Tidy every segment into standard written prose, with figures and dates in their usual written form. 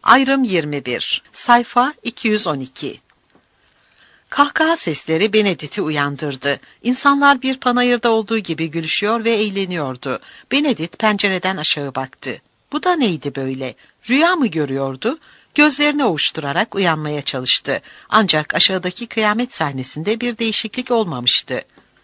Ayrım 21, sayfa 212. Kahkaha sesleri Benedict'i uyandırdı. İnsanlar bir panayırda olduğu gibi gülüşüyor ve eğleniyordu. Benedict pencereden aşağı baktı. Bu da neydi böyle? Rüya mı görüyordu? Gözlerini ovuşturarak uyanmaya çalıştı. Ancak aşağıdaki kıyamet sahnesinde bir değişiklik olmamıştı.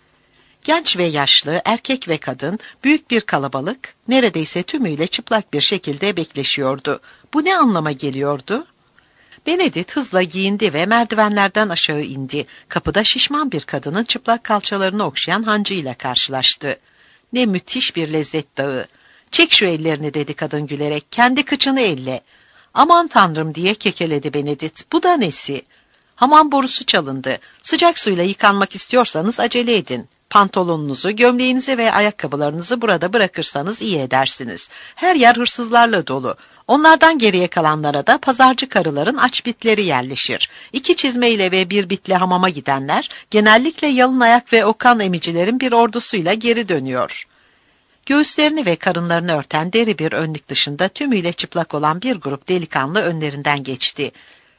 Genç ve yaşlı, erkek ve kadın, büyük bir kalabalık, neredeyse tümüyle çıplak bir şekilde bekleşiyordu. Bu ne anlama geliyordu? Benedict hızla giyindi ve merdivenlerden aşağı indi. Kapıda şişman bir kadının çıplak kalçalarını okşayan hancıyla karşılaştı. Ne müthiş bir lezzet dağı. "Çek şu ellerini," dedi kadın gülerek. "Kendi kıçını elle." "Aman tanrım," diye kekeledi Benedict. "Bu da nesi?" "Hamam borusu çalındı. Sıcak suyla yıkanmak istiyorsanız acele edin. Pantolonunuzu, gömleğinizi ve ayakkabılarınızı burada bırakırsanız iyi edersiniz. Her yer hırsızlarla dolu. Onlardan geriye kalanlara da pazarcı karıların aç bitleri yerleşir. 2 çizmeyle ve bir bitle hamama gidenler, genellikle yalın ayak ve okan emicilerin bir ordusuyla geri dönüyor." Göğüslerini ve karınlarını örten deri bir önlük dışında tümüyle çıplak olan bir grup delikanlı önlerinden geçti.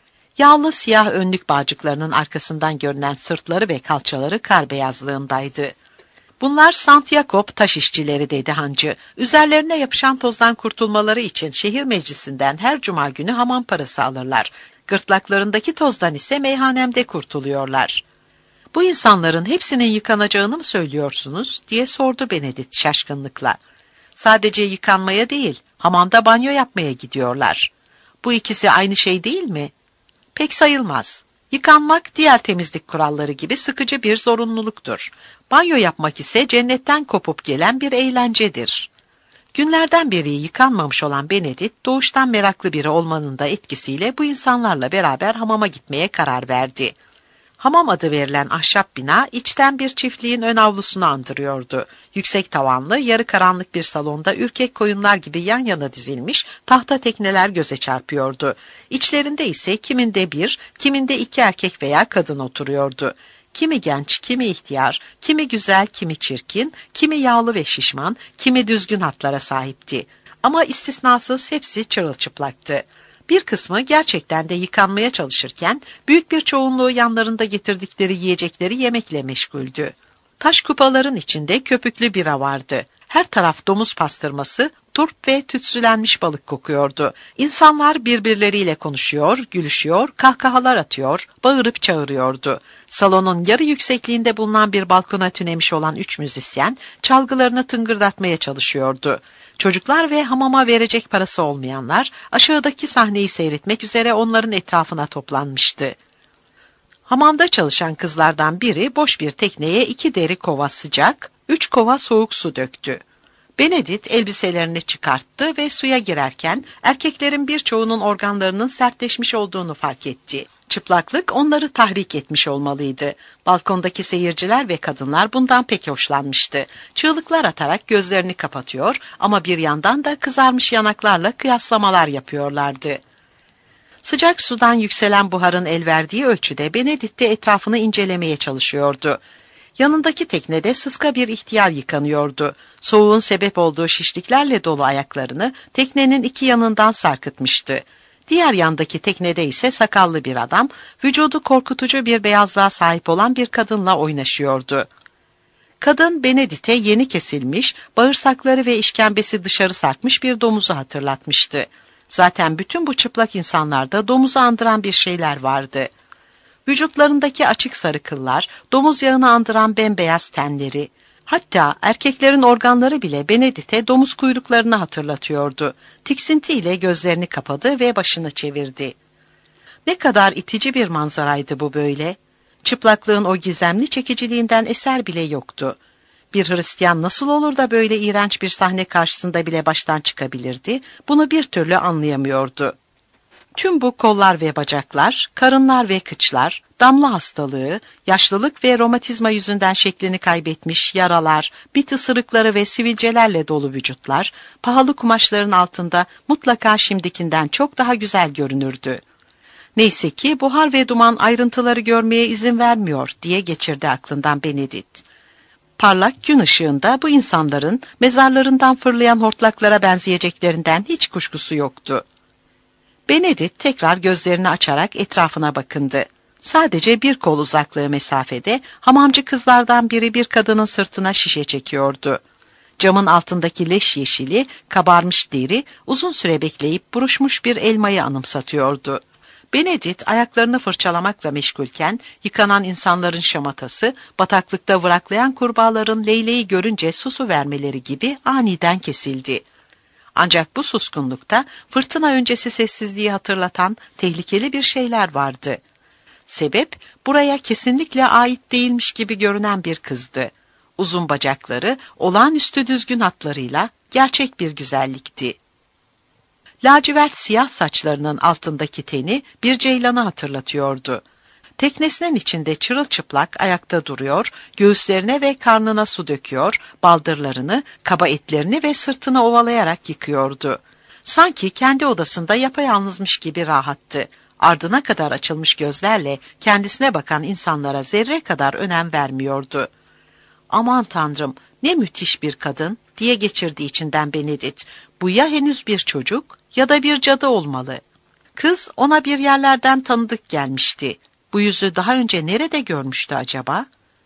Yağlı siyah önlük bağcıklarının arkasından görünen sırtları ve kalçaları kar beyazlığındaydı. "Bunlar Sant Jakob taş işçileri," dedi hancı. "Üzerlerine yapışan tozdan kurtulmaları için şehir meclisinden her cuma günü hamam parası alırlar. Gırtlaklarındaki tozdan ise meyhanemde kurtuluyorlar." "Bu insanların hepsinin yıkanacağını mı söylüyorsunuz?" diye sordu Benedict şaşkınlıkla. "Sadece yıkanmaya değil, hamamda banyo yapmaya gidiyorlar." "Bu ikisi aynı şey değil mi?" "Pek sayılmaz. Yıkanmak diğer temizlik kuralları gibi sıkıcı bir zorunluluktur. Banyo yapmak ise cennetten kopup gelen bir eğlencedir." Günlerden beri yıkanmamış olan Benedict, doğuştan meraklı biri olmanın da etkisiyle bu insanlarla beraber hamama gitmeye karar verdi. Hamam adı verilen ahşap bina, içten bir çiftliğin ön avlusunu andırıyordu. Yüksek tavanlı, yarı karanlık bir salonda ürkek koyunlar gibi yan yana dizilmiş tahta tekneler göze çarpıyordu. İçlerinde ise kiminde 1, kiminde 2 erkek veya kadın oturuyordu. Kimi genç, kimi ihtiyar, kimi güzel, kimi çirkin, kimi yağlı ve şişman, kimi düzgün hatlara sahipti. Ama istisnasız hepsi çırılçıplaktı. Bir kısmı gerçekten de yıkanmaya çalışırken, büyük bir çoğunluğu yanlarında getirdikleri yiyecekleri yemekle meşguldü. Taş kupaların içinde köpüklü bira vardı. Her taraf domuz pastırması, turp ve tütsülenmiş balık kokuyordu. İnsanlar birbirleriyle konuşuyor, gülüşüyor, kahkahalar atıyor, bağırıp çağırıyordu. Salonun yarı yüksekliğinde bulunan bir balkona tünemiş olan 3 müzisyen, çalgılarını tıngırdatmaya çalışıyordu. Çocuklar ve hamama verecek parası olmayanlar, aşağıdaki sahneyi seyretmek üzere onların etrafına toplanmıştı. Hamamda çalışan kızlardan biri boş bir tekneye 2 deri kova sıcak, 3 kova soğuk su döktü. Benedict elbiselerini çıkarttı ve suya girerken erkeklerin birçoğunun organlarının sertleşmiş olduğunu fark etti. Çıplaklık onları tahrik etmiş olmalıydı. Balkondaki seyirciler ve kadınlar bundan pek hoşlanmıştı. Çığlıklar atarak gözlerini kapatıyor ama bir yandan da kızarmış yanaklarla kıyaslamalar yapıyorlardı. Sıcak sudan yükselen buharın el verdiği ölçüde Benedict de etrafını incelemeye çalışıyordu. Yanındaki teknede sıska bir ihtiyar yıkanıyordu. Soğuğun sebep olduğu şişliklerle dolu ayaklarını teknenin 2 yanından sarkıtmıştı. Diğer yandaki teknede ise sakallı bir adam, vücudu korkutucu bir beyazlığa sahip olan bir kadınla oynaşıyordu. Kadın Benedict'e yeni kesilmiş, bağırsakları ve işkembesi dışarı sarkmış bir domuzu hatırlatmıştı. Zaten bütün bu çıplak insanlarda domuzu andıran bir şeyler vardı. Vücutlarındaki açık sarı kıllar, domuz yağını andıran bembeyaz tenleri, hatta erkeklerin organları bile Benedict'e domuz kuyruklarını hatırlatıyordu. Tiksintiyle gözlerini kapadı ve başını çevirdi. Ne kadar itici bir manzaraydı bu böyle. Çıplaklığın o gizemli çekiciliğinden eser bile yoktu. Bir Hristiyan nasıl olur da böyle iğrenç bir sahne karşısında bile baştan çıkabilirdi, bunu bir türlü anlayamıyordu. Tüm bu kollar ve bacaklar, karınlar ve kıçlar, damla hastalığı, yaşlılık ve romatizma yüzünden şeklini kaybetmiş yaralar, bit ısırıkları ve sivilcelerle dolu vücutlar, pahalı kumaşların altında mutlaka şimdikinden çok daha güzel görünürdü. Neyse ki buhar ve duman ayrıntıları görmeye izin vermiyor diye geçirdi aklından Benedict. Parlak gün ışığında bu insanların mezarlarından fırlayan hortlaklara benzeyeceklerinden hiç kuşkusu yoktu. Benedict tekrar gözlerini açarak etrafına bakındı. Sadece bir kol uzaklığı mesafede hamamcı kızlardan biri bir kadının sırtına şişe çekiyordu. Camın altındaki leş yeşili, kabarmış deri, uzun süre bekleyip buruşmuş bir elmayı anımsatıyordu. Benedict ayaklarını fırçalamakla meşgulken yıkanan insanların şamatası, bataklıkta vıraklayan kurbağaların Leyle'yi görünce susu vermeleri gibi aniden kesildi. Ancak bu suskunlukta fırtına öncesi sessizliği hatırlatan tehlikeli bir şeyler vardı. Sebep, buraya kesinlikle ait değilmiş gibi görünen bir kızdı. Uzun bacakları, olağanüstü düzgün hatlarıyla gerçek bir güzellikti. Lacivert siyah saçlarının altındaki teni bir ceylanı hatırlatıyordu. Teknesinin içinde çırılçıplak ayakta duruyor, göğüslerine ve karnına su döküyor, baldırlarını, kaba etlerini ve sırtını ovalayarak yıkıyordu. Sanki kendi odasında yapayalnızmış gibi rahattı. Ardına kadar açılmış gözlerle kendisine bakan insanlara zerre kadar önem vermiyordu. "Aman Tanrım, ne müthiş bir kadın," diye geçirdi içinden Benedict. "Bu ya henüz bir çocuk ya da bir cadı olmalı." Kız ona bir yerlerden tanıdık gelmişti. Bu yüzü daha önce nerede görmüştü acaba?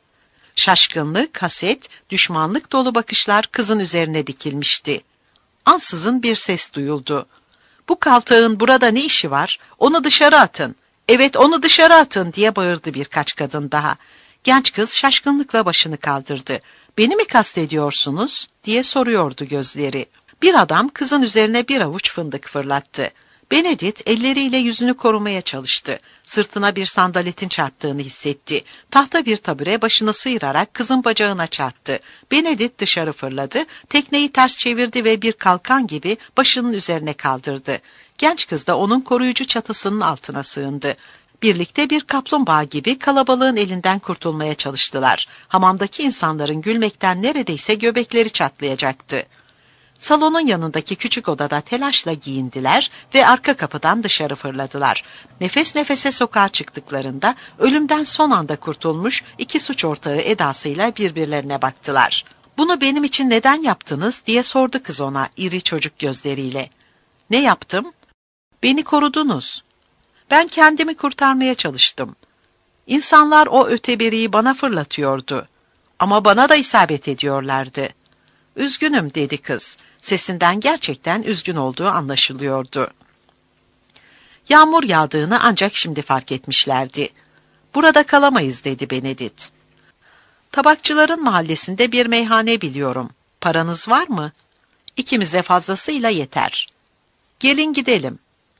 Şaşkınlık, haset, düşmanlık dolu bakışlar kızın üzerine dikilmişti. Ansızın bir ses duyuldu. "Bu kaltağın burada ne işi var? Onu dışarı atın. Evet, onu dışarı atın," diye bağırdı birkaç kadın daha. Genç kız şaşkınlıkla başını kaldırdı. "Beni mi kastediyorsunuz?" diye soruyordu gözleri. Bir adam kızın üzerine bir avuç fındık fırlattı. Benedict elleriyle yüzünü korumaya çalıştı. Sırtına bir sandaletin çarptığını hissetti. Tahta bir tabure başını sıyırarak kızın bacağına çarptı. Benedict dışarı fırladı, tekneyi ters çevirdi ve bir kalkan gibi başının üzerine kaldırdı. Genç kız da onun koruyucu çatısının altına sığındı. Birlikte bir kaplumbağa gibi kalabalığın elinden kurtulmaya çalıştılar. Hamamdaki insanların gülmekten neredeyse göbekleri çatlayacaktı. Salonun yanındaki küçük odada telaşla giyindiler ve arka kapıdan dışarı fırladılar. Nefes nefese sokağa çıktıklarında ölümden son anda kurtulmuş iki suç ortağı edasıyla birbirlerine baktılar. "Bunu benim için neden yaptınız?" diye sordu kız ona iri çocuk gözleriyle. "Ne yaptım?" "Beni korudunuz." "Ben kendimi kurtarmaya çalıştım. İnsanlar o öteberiyi bana fırlatıyordu. Ama bana da isabet ediyorlardı." "Üzgünüm," dedi kız. Sesinden gerçekten üzgün olduğu anlaşılıyordu. Yağmur yağdığını ancak şimdi fark etmişlerdi. "Burada kalamayız," dedi Benedict. "Tabakçıların mahallesinde bir meyhane biliyorum. Paranız var mı?" "İkimize fazlasıyla yeter." "Gelin gidelim."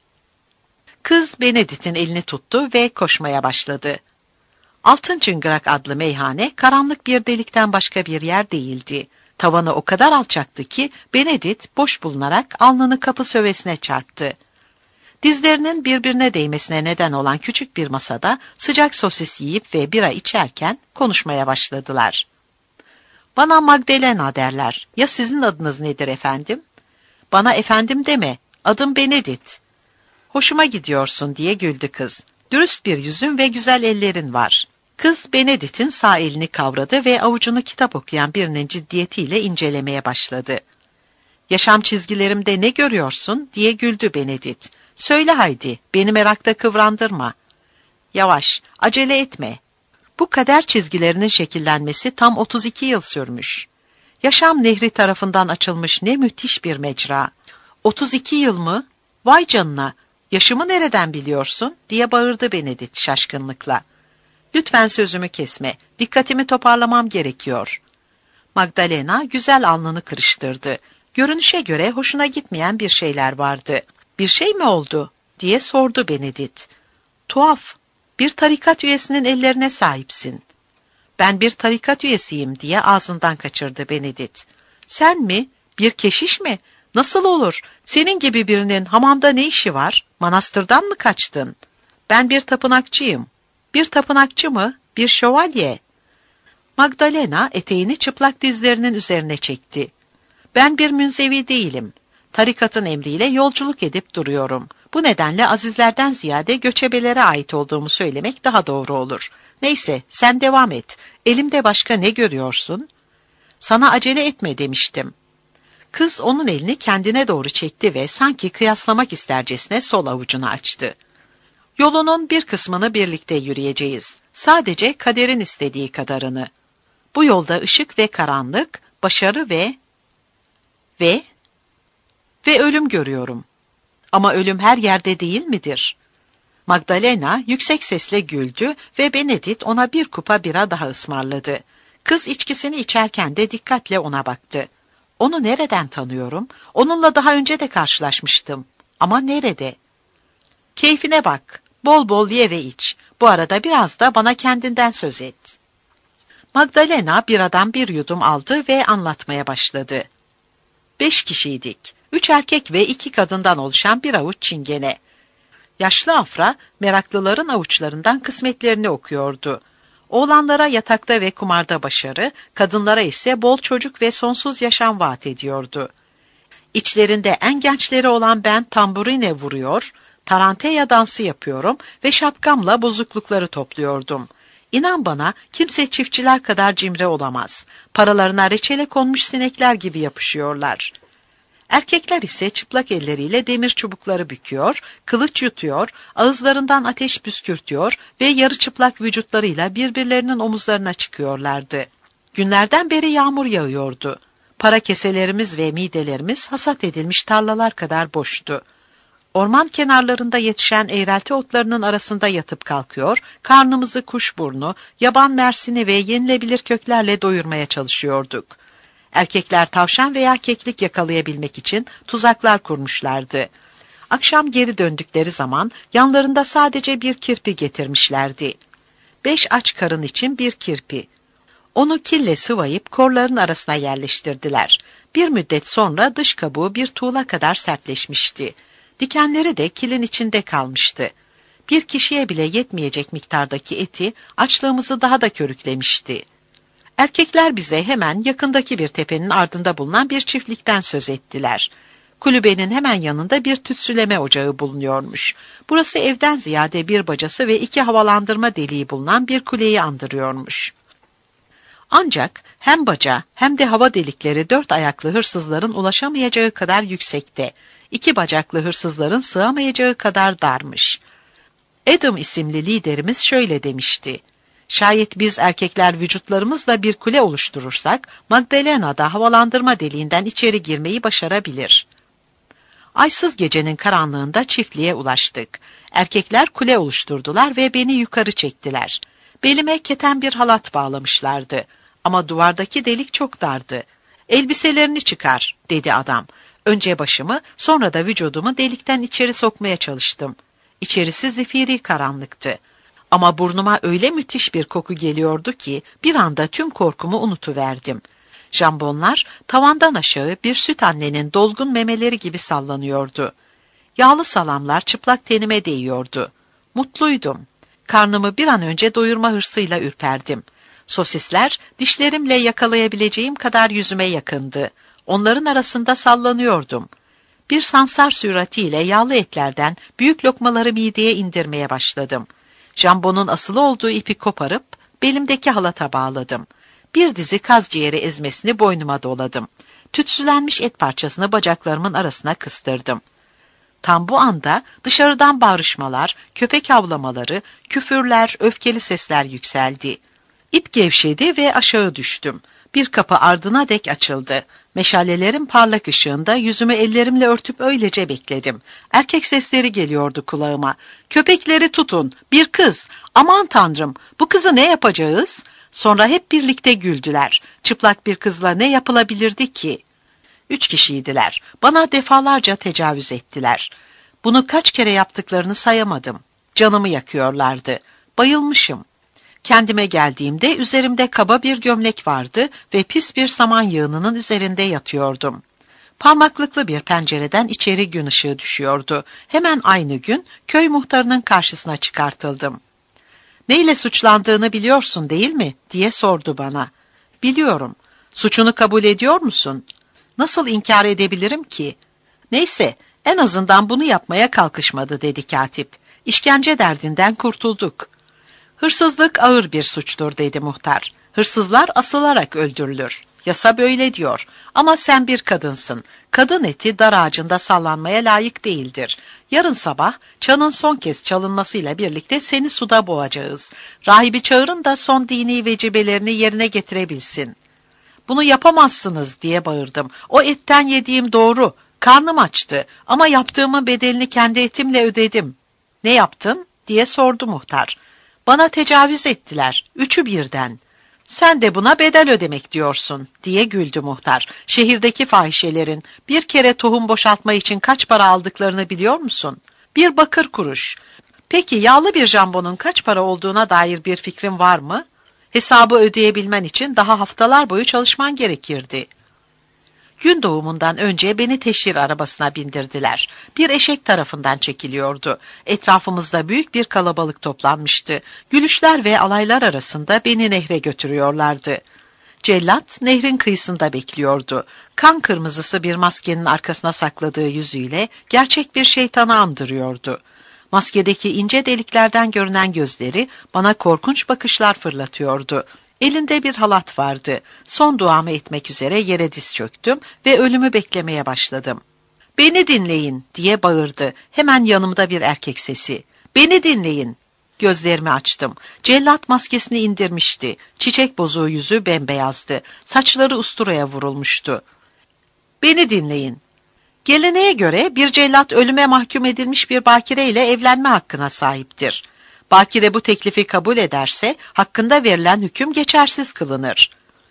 Kız Benedict'in elini tuttu ve koşmaya başladı. Altın Çıngırak adlı meyhane karanlık bir delikten başka bir yer değildi. Tavanı o kadar alçaktı ki Benedict boş bulunarak alnını kapı sövesine çarptı. Dizlerinin birbirine değmesine neden olan küçük bir masada sıcak sosis yiyip ve bira içerken konuşmaya başladılar. "Bana Magdalena derler. Ya sizin adınız nedir efendim?" "Bana efendim deme. Adım Benedict." "Hoşuma gidiyorsun," diye güldü kız. "Dürüst bir yüzün ve güzel ellerin var." Kız Benedict'in sağ elini kavradı ve avucunu kitap okuyan birinin ciddiyetiyle incelemeye başladı. "Yaşam çizgilerimde ne görüyorsun?" diye güldü Benedict. "Söyle haydi, beni merakta kıvrandırma." "Yavaş, acele etme." Bu kader çizgilerinin şekillenmesi tam 32 yıl sürmüş. Yaşam nehri tarafından açılmış ne müthiş bir mecra. 32 yıl mı? Vay canına, yaşımı nereden biliyorsun? diye bağırdı Benedict şaşkınlıkla. "Lütfen sözümü kesme, dikkatimi toparlamam gerekiyor." Magdalena güzel alnını kırıştırdı. Görünüşe göre hoşuna gitmeyen bir şeyler vardı. "Bir şey mi oldu?" diye sordu Benedict. "Tuhaf, bir tarikat üyesinin ellerine sahipsin." "Ben bir tarikat üyesiyim," diye ağzından kaçırdı Benedict. "Sen mi? Bir keşiş mi? Nasıl olur? Senin gibi birinin hamamda ne işi var? Manastırdan mı kaçtın?" "Ben bir tapınakçıyım." "Bir tapınakçı mı? Bir şövalye." Magdalena eteğini çıplak dizlerinin üzerine çekti. "Ben bir münzevi değilim. Tarikatın emriyle yolculuk edip duruyorum. Bu nedenle azizlerden ziyade göçebelere ait olduğumu söylemek daha doğru olur. Neyse, sen devam et. Elimde başka ne görüyorsun?" "Sana acele etme demiştim." Kız onun elini kendine doğru çekti ve sanki kıyaslamak istercesine sol avucunu açtı. Yolunun bir kısmını birlikte yürüyeceğiz. Sadece kaderin istediği kadarını. Bu yolda ışık ve karanlık, başarı ve ölüm görüyorum. Ama ölüm her yerde değil midir? Magdalena yüksek sesle güldü ve Benedict ona bir kupa bira daha ısmarladı. Kız içkisini içerken de dikkatle ona baktı. Onu nereden tanıyorum? Onunla daha önce de karşılaşmıştım. Ama nerede? Keyfine bak, bol bol ye ve iç. Bu arada biraz da bana kendinden söz et. Magdalena biradan bir yudum aldı ve anlatmaya başladı. 5 kişiydik. 3 erkek ve 2 kadından oluşan bir avuç çingene. Yaşlı Afra, meraklıların avuçlarından kısmetlerini okuyordu. Oğlanlara yatakta ve kumarda başarı, kadınlara ise bol çocuk ve sonsuz yaşam vaat ediyordu. İçlerinde en gençleri olan ben tamburine vuruyor, taranteya dansı yapıyorum ve şapkamla bozuklukları topluyordum. İnan bana, kimse çiftçiler kadar cimri olamaz. Paralarına reçele konmuş sinekler gibi yapışıyorlar. Erkekler ise çıplak elleriyle demir çubukları büküyor, kılıç yutuyor, ağızlarından ateş püskürtüyor ve yarı çıplak vücutlarıyla birbirlerinin omuzlarına çıkıyorlardı. Günlerden beri yağmur yağıyordu. Para keselerimiz ve midelerimiz hasat edilmiş tarlalar kadar boştu. Orman kenarlarında yetişen eğrelti otlarının arasında yatıp kalkıyor, karnımızı kuşburnu, yaban mersini ve yenilebilir köklerle doyurmaya çalışıyorduk. Erkekler tavşan veya keklik yakalayabilmek için tuzaklar kurmuşlardı. Akşam geri döndükleri zaman yanlarında sadece bir kirpi getirmişlerdi. 5 aç karın için bir kirpi. Onu kille sıvayıp korların arasına yerleştirdiler. Bir müddet sonra dış kabuğu bir tuğla kadar sertleşmişti. Dikenleri de kilin içinde kalmıştı. Bir kişiye bile yetmeyecek miktardaki eti açlığımızı daha da körüklemişti. Erkekler bize hemen yakındaki bir tepenin ardında bulunan bir çiftlikten söz ettiler. Kulübenin hemen yanında bir tütsüleme ocağı bulunuyormuş. Burası evden ziyade bir bacası ve 2 havalandırma deliği bulunan bir kuleyi andırıyormuş. Ancak hem baca hem de hava delikleri 4 ayaklı hırsızların ulaşamayacağı kadar yüksekte, 2 bacaklı hırsızların sığamayacağı kadar darmış. Adam isimli liderimiz şöyle demişti: şayet biz erkekler vücutlarımızla bir kule oluşturursak, Magdalena da havalandırma deliğinden içeri girmeyi başarabilir. Aysız gecenin karanlığında çiftliğe ulaştık. Erkekler kule oluşturdular ve beni yukarı çektiler. Belime keten bir halat bağlamışlardı. Ama duvardaki delik çok dardı. Elbiselerini çıkar, dedi adam. Önce başımı, sonra da vücudumu delikten içeri sokmaya çalıştım. İçerisi zifiri karanlıktı. Ama burnuma öyle müthiş bir koku geliyordu ki bir anda tüm korkumu unutuverdim. Jambonlar tavandan aşağı bir süt annenin dolgun memeleri gibi sallanıyordu. Yağlı salamlar çıplak tenime değiyordu. Mutluydum. Karnımı bir an önce doyurma hırsıyla ürperdim. Sosisler dişlerimle yakalayabileceğim kadar yüzüme yakındı. Onların arasında sallanıyordum. Bir sansar süratiyle yağlı etlerden büyük lokmaları mideye indirmeye başladım. Jambonun asılı olduğu ipi koparıp belimdeki halata bağladım. Bir dizi kaz ciğeri ezmesini boynuma doladım. Tütsülenmiş et parçasını bacaklarımın arasına kıstırdım. Tam bu anda dışarıdan bağırışmalar, köpek havlamaları, küfürler, öfkeli sesler yükseldi. İp gevşedi ve aşağı düştüm. Bir kapı ardına dek açıldı. Meşalelerin parlak ışığında yüzümü ellerimle örtüp öylece bekledim. Erkek sesleri geliyordu kulağıma. Köpekleri tutun, bir kız. Aman tanrım, bu kızı ne yapacağız? Sonra hep birlikte güldüler. Çıplak bir kızla ne yapılabilirdi ki? 3 kişiydiler. Bana defalarca tecavüz ettiler. Bunu kaç kere yaptıklarını sayamadım. Canımı yakıyorlardı. Bayılmışım. Kendime geldiğimde üzerimde kaba bir gömlek vardı ve pis bir saman yığınının üzerinde yatıyordum. Parmaklıklı bir pencereden içeri gün ışığı düşüyordu. Hemen aynı gün köy muhtarının karşısına çıkartıldım. "Neyle suçlandığını biliyorsun değil mi?" diye sordu bana. "Biliyorum. Suçunu kabul ediyor musun?" "Nasıl inkar edebilirim ki?" "Neyse, en azından bunu yapmaya kalkışmadı," dedi katip. "İşkence derdinden kurtulduk." "Hırsızlık ağır bir suçtur," dedi muhtar. "Hırsızlar asılarak öldürülür." Yasa böyle diyor. Ama sen bir kadınsın. Kadın eti dar ağacında sallanmaya layık değildir. Yarın sabah çanın son kez çalınmasıyla birlikte seni suda boğacağız. Rahibi çağırın da son dini vecibelerini yerine getirebilsin. Bunu yapamazsınız diye bağırdım. O etten yediğim doğru. Karnım açtı ama yaptığımın bedelini kendi etimle ödedim. Ne yaptın diye sordu muhtar. Bana tecavüz ettiler. 3'ü birden. Sen de buna bedel ödemek diyorsun diye güldü muhtar. Şehirdeki fahişelerin bir kere tohum boşaltma için kaç para aldıklarını biliyor musun? 1 bakır kuruş. Peki yağlı bir jambonun kaç para olduğuna dair bir fikrin var mı? Hesabı ödeyebilmen için daha haftalar boyu çalışman gerekirdi. Gün doğumundan önce beni teşhir arabasına bindirdiler. Bir eşek tarafından çekiliyordu. Etrafımızda büyük bir kalabalık toplanmıştı. Gülüşler ve alaylar arasında beni nehre götürüyorlardı. Cellat nehrin kıyısında bekliyordu. Kan kırmızısı bir maskenin arkasına sakladığı yüzüyle gerçek bir şeytanı andırıyordu. Maskedeki ince deliklerden görünen gözleri bana korkunç bakışlar fırlatıyordu. Elinde bir halat vardı. Son duamı etmek üzere yere diz çöktüm ve ölümü beklemeye başladım. "Beni dinleyin," diye bağırdı. Hemen yanımda bir erkek sesi. "Beni dinleyin." Gözlerimi açtım. Cellat maskesini indirmişti. Çiçek bozuğu yüzü bembeyazdı. Saçları usturaya vurulmuştu. "Beni dinleyin. Geleneğe göre bir cellat ölüme mahkum edilmiş bir bakire ile evlenme hakkına sahiptir. Bakire bu teklifi kabul ederse hakkında verilen hüküm geçersiz kılınır.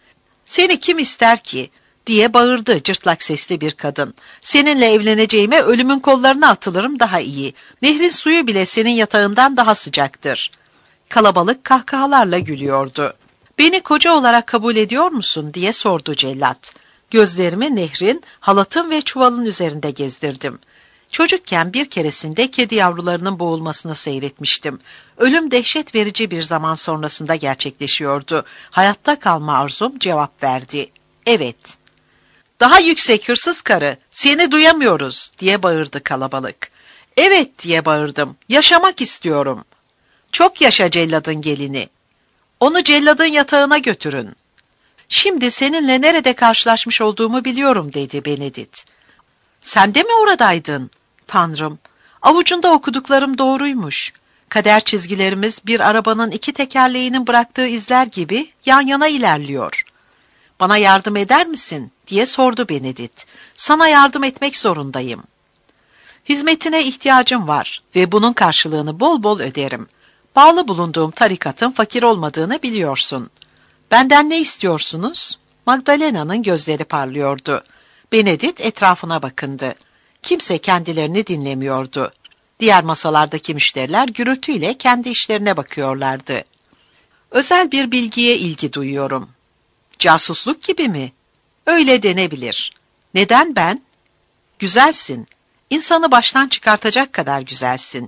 "Seni kim ister ki?" diye bağırdı cırtlak sesli bir kadın. "Seninle evleneceğime ölümün kollarına atılırım daha iyi. Nehrin suyu bile senin yatağından daha sıcaktır." Kalabalık kahkahalarla gülüyordu. "Beni koca olarak kabul ediyor musun?" diye sordu cellat. Gözlerimi nehrin, halatın ve çuvalın üzerinde gezdirdim. Çocukken bir keresinde kedi yavrularının boğulmasını seyretmiştim. Ölüm dehşet verici bir zaman sonrasında gerçekleşiyordu. Hayatta kalma arzum cevap verdi. "Evet." "Daha yüksek hırsız karı, seni duyamıyoruz," diye bağırdı kalabalık. "Evet," diye bağırdım. "Yaşamak istiyorum." "Çok yaşa celladın gelini. Onu celladın yatağına götürün." "Şimdi seninle nerede karşılaşmış olduğumu biliyorum," dedi Benedict. "Sen de mi oradaydın?" "Tanrım, avucunda okuduklarım doğruymuş. Kader çizgilerimiz bir arabanın 2 tekerleğinin bıraktığı izler gibi yan yana ilerliyor." "Bana yardım eder misin?" diye sordu Benedict. "Sana yardım etmek zorundayım. Hizmetine ihtiyacım var ve bunun karşılığını bol bol öderim. Bağlı bulunduğum tarikatın fakir olmadığını biliyorsun. Benden ne istiyorsunuz?" Magdalena'nın gözleri parlıyordu. Benedict etrafına bakındı. Kimse kendilerini dinlemiyordu. Diğer masalardaki müşteriler gürültüyle kendi işlerine bakıyorlardı. "Özel bir bilgiye ilgi duyuyorum." "Casusluk gibi mi?" "Öyle denebilir." "Neden ben?" "Güzelsin. İnsanı baştan çıkartacak kadar güzelsin.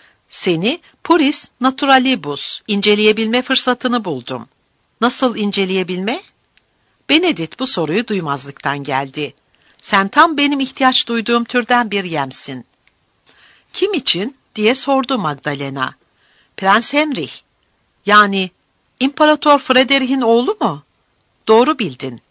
Seni puris naturalibus inceleyebilme fırsatını buldum." "Nasıl inceleyebilme?" Benedict bu soruyu duymazlıktan geldi. "Sen tam benim ihtiyaç duyduğum türden bir yemsin." "Kim için?" diye sordu Magdalena. "Prens Henry. Yani İmparator Frederick'in oğlu mu?" "Doğru bildin."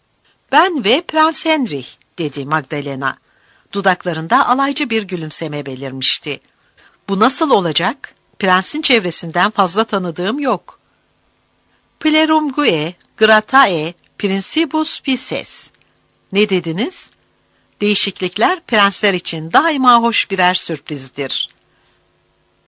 "Ben ve Prens Henry," dedi Magdalena. Dudaklarında alaycı bir gülümseme belirmişti. "Bu nasıl olacak? Prensin çevresinden fazla tanıdığım yok." "Plerumque gratae principus pisces." "Ne dediniz?" "Değişiklikler prensler için daima hoş birer sürprizdir."